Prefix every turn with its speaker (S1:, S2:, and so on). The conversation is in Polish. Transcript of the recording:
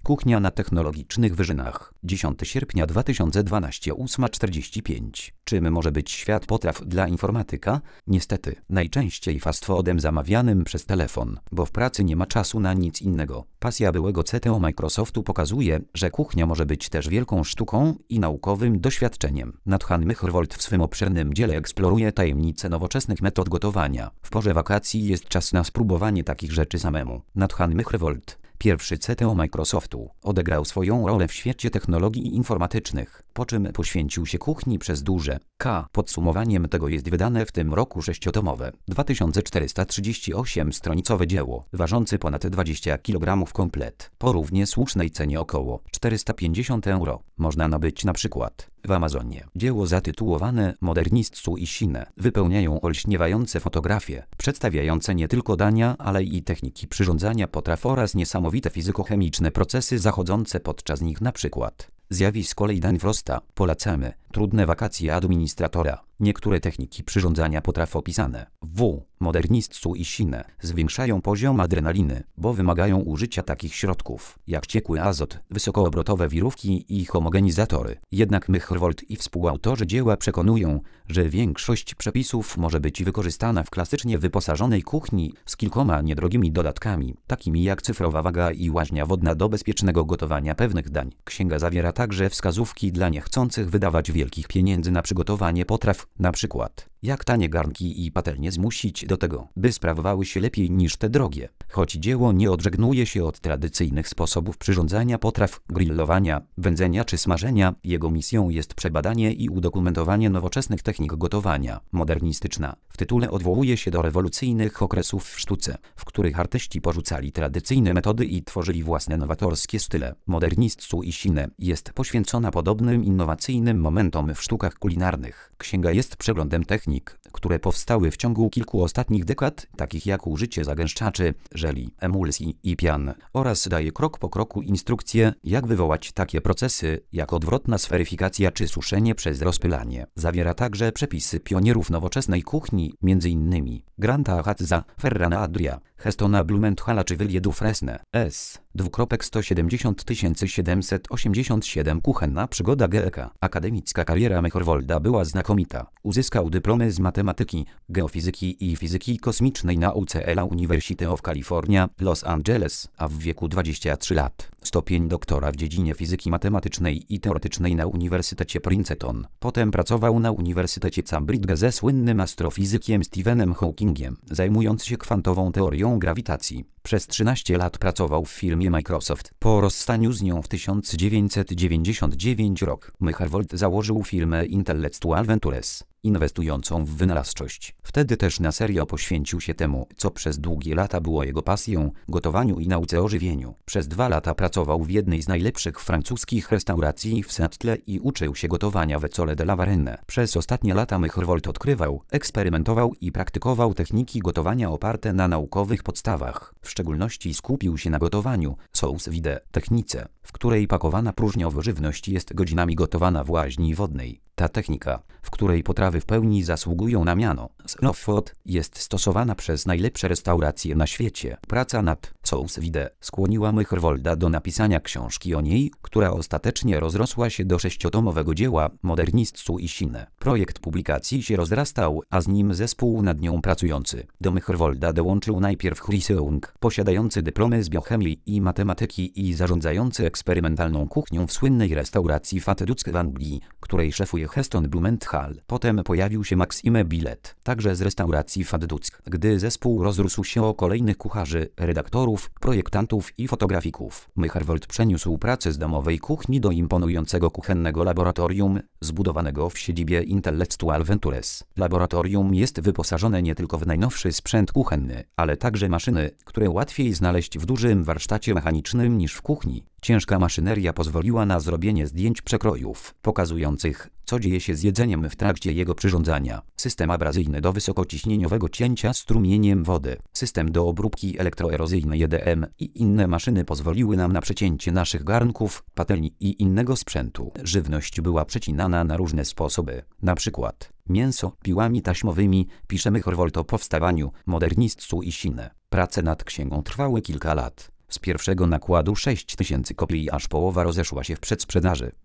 S1: Kuchnia na technologicznych wyżynach. 10 sierpnia 2012, 8:45. Czym może być świat potraw dla informatyka? Niestety, najczęściej fast foodem zamawianym przez telefon, bo w pracy nie ma czasu na nic innego. Pasja byłego CTO Microsoftu pokazuje, że kuchnia może być też wielką sztuką i naukowym doświadczeniem. Nathan Myhrvold w swym obszernym dziele eksploruje tajemnice nowoczesnych metod gotowania. W porze wakacji jest czas na spróbowanie takich rzeczy samemu. Nathan Myhrvold, pierwszy CTO Microsoftu, odegrał swoją rolę w świecie technologii informatycznych, po czym poświęcił się kuchni przez duże K. Podsumowaniem tego jest wydane w tym roku 6-tomowe, 2438-stronicowe dzieło, ważący ponad 20 kg komplet, po równie słusznej cenie około 450 €. Można nabyć na przykład w Amazonie. Dzieło zatytułowane Modernistsu i Sine wypełniają olśniewające fotografie, przedstawiające nie tylko dania, ale i techniki przyrządzania potraw oraz niesamowite fizykochemiczne procesy zachodzące podczas nich, na przykład zjawisko Leidenfrosta. Polecamy. Trudne wakacje administratora. Niektóre techniki przyrządzania potraw opisane w Modernistsu i Sine zwiększają poziom adrenaliny, bo wymagają użycia takich środków jak ciekły azot, wysokoobrotowe wirówki i homogenizatory. Jednak Myhrvold i współautorzy dzieła przekonują, że większość przepisów może być wykorzystana w klasycznie wyposażonej kuchni z kilkoma niedrogimi dodatkami, takimi jak cyfrowa waga i łaźnia wodna do bezpiecznego gotowania pewnych dań. Księga zawiera także wskazówki dla niechcących wydawać wielkich pieniędzy na przygotowanie potraw, na przykład jak tanie garnki i patelnie zmusić do tego, by sprawowały się lepiej niż te drogie. Choć dzieło nie odżegnuje się od tradycyjnych sposobów przyrządzania potraw, grillowania, wędzenia czy smażenia, jego misją jest przebadanie i udokumentowanie nowoczesnych technik gotowania. Modernistyczna w tytule odwołuje się do rewolucyjnych okresów w sztuce, w których artyści porzucali tradycyjne metody i tworzyli własne nowatorskie style. Modernistsu i Sine jest poświęcona podobnym innowacyjnym momentom w sztukach kulinarnych. Księga jest przeglądem technik, które powstały w ciągu kilku ostatnich dekad, takich jak użycie zagęszczaczy, żeli, emulsji i pian, oraz daje krok po kroku instrukcje, jak wywołać takie procesy, jak odwrotna sferyfikacja czy suszenie przez rozpylanie. Zawiera także przepisy pionierów nowoczesnej kuchni, m.in. Granta Hadza, Ferrana Adria, Hestona Blumenthala czy Willie Dufresne. S. 170 787 Kuchenna przygoda GEK. Akademicka kariera Myhrvolda była znakomita. Uzyskał dyplomy z matematyki, geofizyki i fizyki kosmicznej na UCLA University of California, Los Angeles, a w wieku 23 lat. Stopień doktora w dziedzinie fizyki matematycznej i teoretycznej na Uniwersytecie Princeton. Potem pracował na Uniwersytecie Cambridge ze słynnym astrofizykiem Stephenem Hawkingiem, zajmując się kwantową teorią grawitacji. Przez 13 lat pracował w firmie Microsoft. Po rozstaniu z nią w 1999 rok, Myhrvold założył firmę Intellectual Ventures, inwestującą w wynalazczość. Wtedy też na serio poświęcił się temu, co przez długie lata było jego pasją, gotowaniu i nauce o żywieniu. Przez 2 lata pracował w jednej z najlepszych francuskich restauracji w Seattle i uczył się gotowania w École de la Varenne. Przez ostatnie lata Myhrvold odkrywał, eksperymentował i praktykował techniki gotowania oparte na naukowych podstawach. W szczególności skupił się na gotowaniu sous vide, technice, w której pakowana próżniowo żywność jest godzinami gotowana w łaźni wodnej. Ta technika, w której potrawy w pełni zasługują na miano slow food, jest stosowana przez najlepsze restauracje na świecie. Praca nad sous vide skłoniła Myhrvolda do napisania książki o niej, która ostatecznie rozrosła się do 6-tomowego dzieła Modernistsu i Sine. Projekt publikacji się rozrastał, a z nim zespół nad nią pracujący. Do Myhrvolda dołączył najpierw Chris Young, posiadający dyplomy z biochemii i matematyki i zarządzający eksperymentalną kuchnią w słynnej restauracji Fate Duck w Anglii, której szefuje Heston Blumenthal. Potem pojawił się Maxime Billet, także z restauracji Fate Duck. Gdy zespół rozrósł się o kolejnych kucharzy, redaktorów, projektantów i fotografików, Myhrvold przeniósł pracę z domowej kuchni do imponującego kuchennego laboratorium, zbudowanego w siedzibie Intellectual Ventures. Laboratorium jest wyposażone nie tylko w najnowszy sprzęt kuchenny, ale także maszyny, które łatwiej znaleźć w dużym warsztacie mechanicznym niż w kuchni. Ciężka maszyneria pozwoliła na zrobienie zdjęć przekrojów, pokazujących, co dzieje się z jedzeniem w trakcie jego przyrządzania. System abrazyjny do wysokociśnieniowego cięcia strumieniem wody, system do obróbki elektroerozyjnej EDM i inne maszyny pozwoliły nam na przecięcie naszych garnków, patelni i innego sprzętu. Żywność była przecinana na różne sposoby, na przykład mięso piłami taśmowymi. Pisze Myhrvold o powstawaniu Modernistsu i Sine. Prace nad księgą trwały kilka lat. Z pierwszego nakładu 6000 kopii aż połowa rozeszła się w przedsprzedaży.